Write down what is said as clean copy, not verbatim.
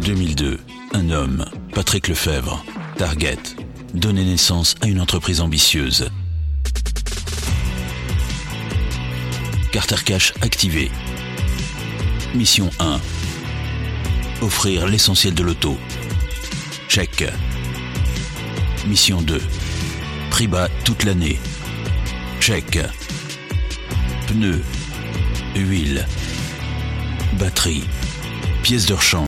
2002, un homme, Patrick Lefebvre, Target, donnait naissance à une entreprise ambitieuse. Carter Cash activé. Mission 1. Offrir l'essentiel de l'auto. Check. Mission 2. Prix bas toute l'année. Check. Pneus, huile, batterie, pièces de rechange.